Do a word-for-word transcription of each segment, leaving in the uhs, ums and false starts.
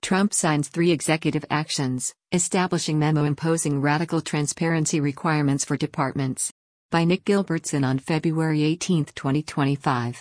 Trump signs three executive actions, establishing memo imposing radical transparency requirements for departments. By Nick Gilbertson on February eighteenth, twenty twenty-five.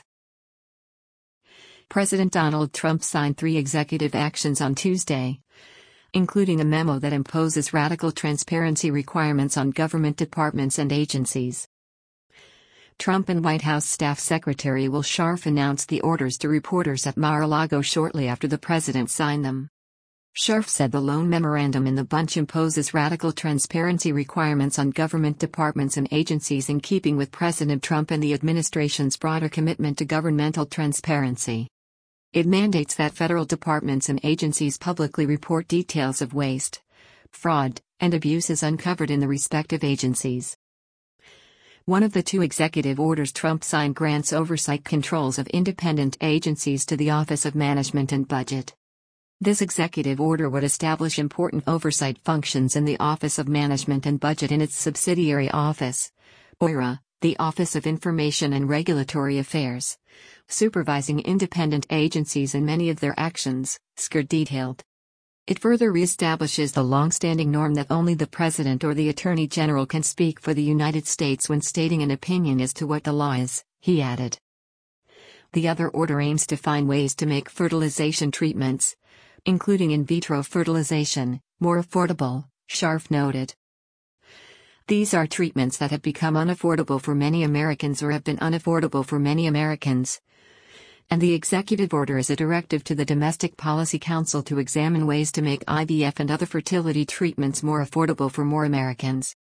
President Donald Trump signed three executive actions on Tuesday, including a memo that imposes radical transparency requirements on government departments and agencies. Trump and White House Staff Secretary Will Scharf announced the orders to reporters at Mar-a-Lago shortly after the president signed them. Scharf said the lone memorandum in the bunch imposes radical transparency requirements on government departments and agencies in keeping with President Trump and the administration's broader commitment to governmental transparency. It mandates that federal departments and agencies publicly report details of waste, fraud, and abuses uncovered in the respective agencies. One of the two executive orders Trump signed grants oversight controls of independent agencies to the Office of Management and Budget. This executive order would establish important oversight functions in the Office of Management and Budget in its subsidiary office, O I R A, the Office of Information and Regulatory Affairs, supervising independent agencies in many of their actions, S C R detailed. It further reestablishes the long-standing norm that only the President or the Attorney General can speak for the United States when stating an opinion as to what the law is, he added. The other order aims to find ways to make fertilization treatments, including in vitro fertilization, more affordable, Scharf noted. These are treatments that have become unaffordable for many Americans or have been unaffordable for many Americans. And the executive order is a directive to the Domestic Policy Council to examine ways to make I V F and other fertility treatments more affordable for more Americans.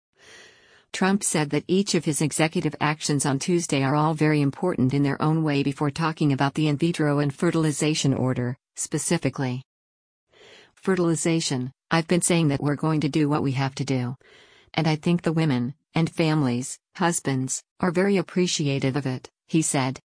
Trump said that each of his executive actions on Tuesday are all very important in their own way before talking about the in vitro and fertilization order, specifically. Fertilization, I've been saying that we're going to do what we have to do. And I think the women, and families, husbands, are very appreciative of it, he said.